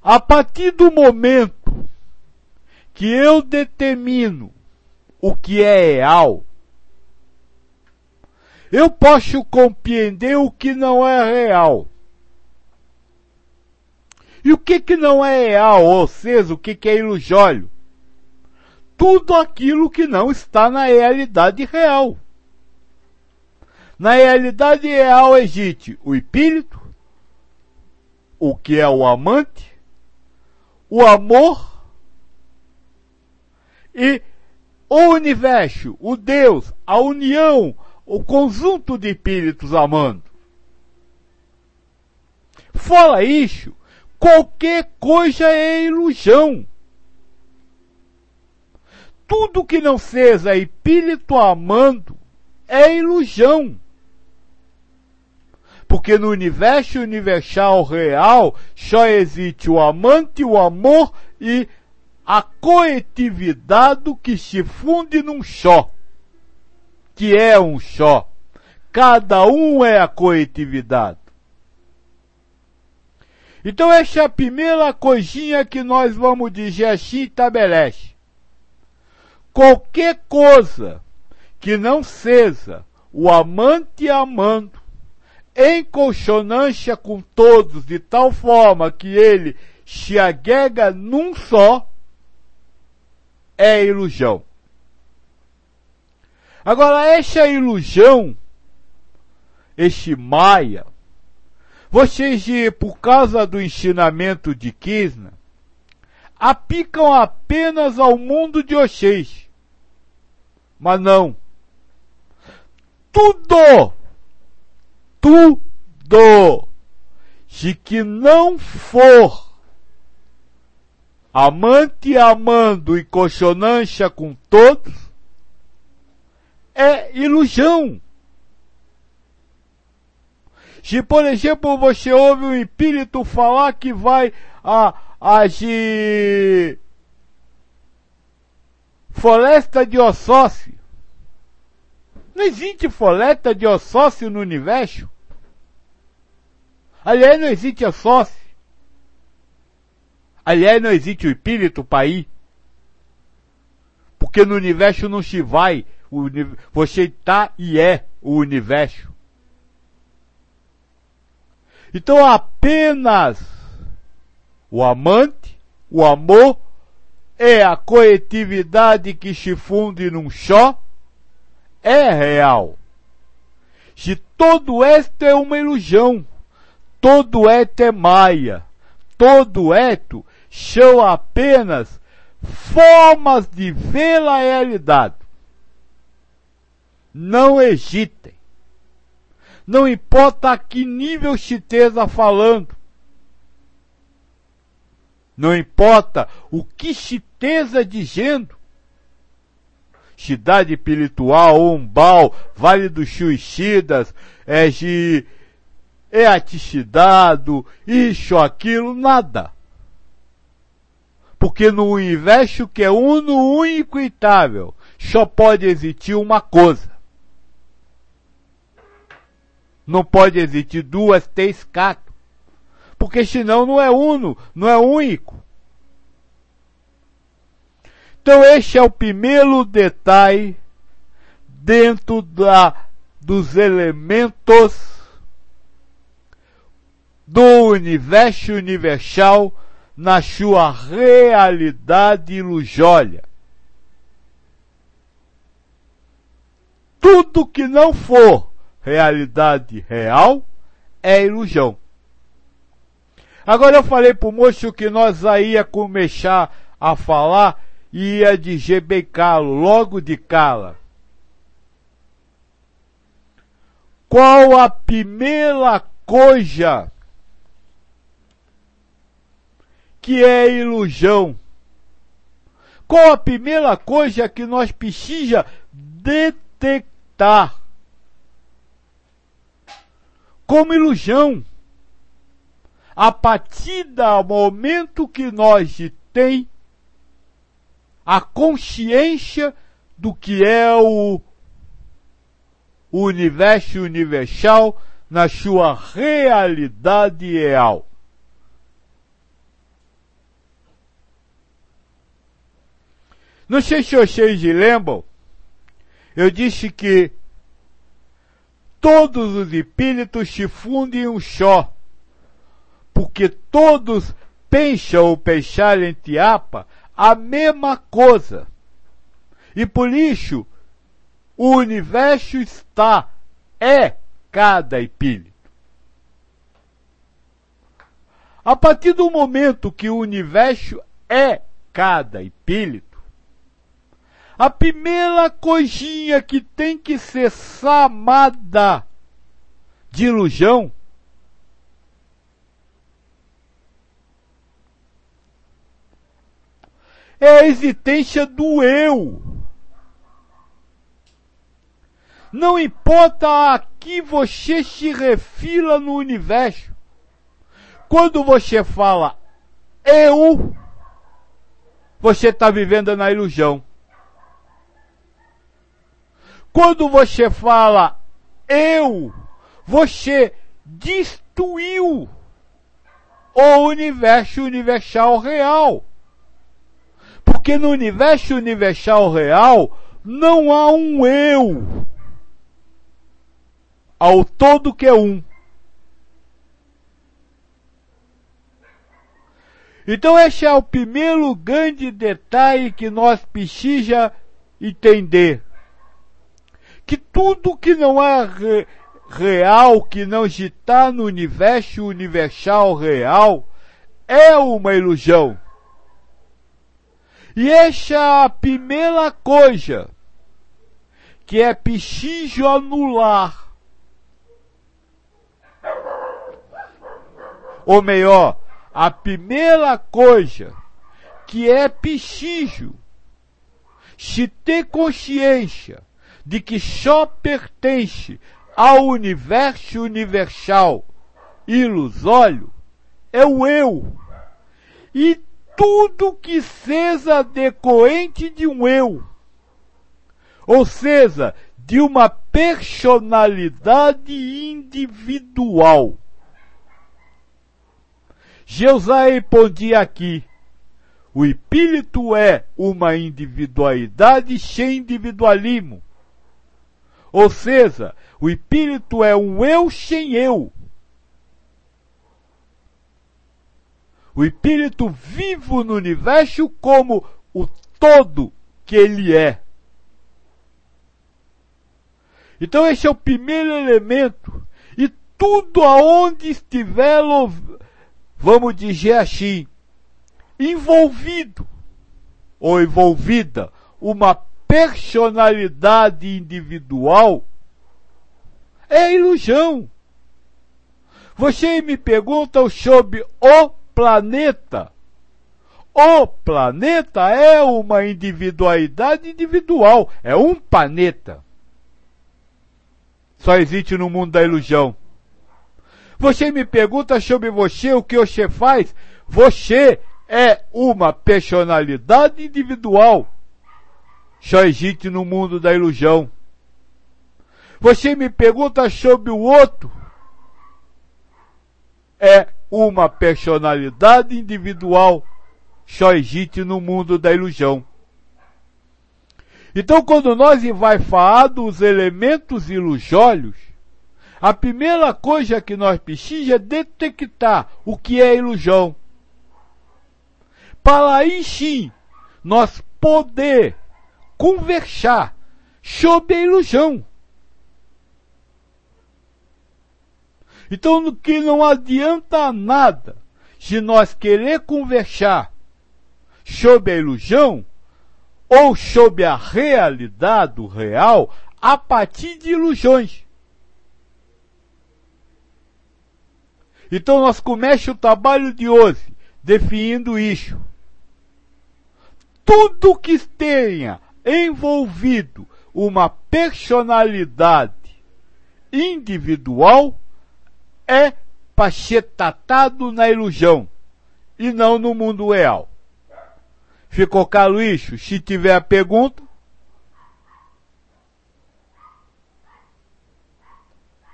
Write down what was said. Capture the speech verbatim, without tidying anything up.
A partir do momento que eu determino o que é real, eu posso compreender o que não é real. E o que que não é real, ou seja, o que que é ilusório? Tudo aquilo que não está na realidade real. Na realidade real existe o espírito, o que é o amante, o amor e o universo, o Deus, a união, o conjunto de espíritos amando. Fora isso, qualquer coisa é ilusão. Tudo que não seja espírito amando é ilusão. Porque no universo universal real só existe o amante, o amor e a coletividade que se funde num só. Que é um só. Cada um é a coletividade. Então essa é a primeira coisinha que nós vamos dizer assim, estabelece. Qualquer coisa que não seja o amante amando, em consonância com todos, de tal forma que ele se agrega num só, é ilusão. Agora, essa ilusão, este Maia, vocês, por causa do ensinamento de Krishna, aplicam apenas ao mundo de vocês. Mas não. Tudo, tudo, se que não for amante amando em consonância com todos, é ilusão. Se, por exemplo, você ouve um espírito falar que vai a, agir floresta de Ossócio, não existe floresta de Ossócio no universo. Aliás, não existe Ossócio. Aliás, não existe o espírito para ir. Porque no universo não se vai. O, você está e é o universo. Então apenas o amante, o amor, é a coletividade que se funde num só, é real. Se todo esto é uma ilusão, todo esto é maia, todo esto são apenas formas de ver a realidade. Não hesitem. Não importa a que nível se esteja falando. Não importa o que se esteja dizendo. Cidade espiritual, umbal, Vale dos Suicidas, é de é aticidado, isso, aquilo, nada. Porque no universo que é uno, único e itável, só pode existir uma coisa. Não pode existir duas, três, quatro. Porque senão não é uno, não é único. Então este é o primeiro detalhe dentro da, dos elementos do universo universal na sua realidade ilusória. Tudo que não for realidade real é ilusão. Agora eu falei pro moço que nós aí ia começar a falar e ia dizer bem calo, logo de cala. Qual a primeira coisa que é ilusão? Qual a primeira coisa que nós precisamos detectar como ilusão? A partir do momento que nós tem a consciência do que é o universo universal na sua realidade real. No sei se vocês lembram, eu disse que todos os espíritos se fundem em um só, porque todos pensam ou pensar em tiapa a mesma coisa. E por isso, o universo está, é cada espírito. A partir do momento que o universo é cada espírito, a primeira coisinha que tem que ser chamada de ilusão é a existência do eu. Não importa a que você se refira no universo. Quando você fala eu, você está vivendo na ilusão. Quando você fala eu, você destruiu o universo universal real. Porque no universo universal real não há um eu. Há o todo que é um. Então esse é o primeiro grande detalhe que nós precisamos entender. Que tudo que não é re, real, que não está no universo universal real, é uma ilusão. E essa é a primeira coisa que é preciso anular. Ou melhor, a primeira coisa que é preciso se ter consciência de que só pertence ao universo universal ilusório é o eu. E tudo que seja decorrente de um eu, ou seja, de uma personalidade individual. Jeusai respondia aqui, o espírito é uma individualidade sem individualismo. Ou seja, o espírito é um eu sem eu. O espírito vivo no universo como o todo que ele é. Então esse é o primeiro elemento. E tudo aonde estiver, vamos dizer assim, envolvido ou envolvida uma personalidade individual, é ilusão. Você me pergunta sobre o planeta. O planeta é uma individualidade individual, é um planeta. Só existe no mundo da ilusão. Você me pergunta sobre você, o que você faz? Você é uma personalidade individual. Só existe no mundo da ilusão. Você me pergunta sobre o outro? É uma personalidade individual. Só existe no mundo da ilusão. Então, quando nós vai falar dos elementos ilusórios, a primeira coisa que nós precisamos é detectar o que é ilusão. Para aí sim, nós poder conversar sobre a ilusão. Então, que não adianta nada se nós querer conversar sobre a ilusão ou sobre a realidade, o real, a partir de ilusões. Então nós começamos o trabalho de hoje definindo isso. Tudo que tenha envolvido uma personalidade individual é para ser tratado na ilusão e não no mundo real. Ficou claro isso? Se tiver a pergunta,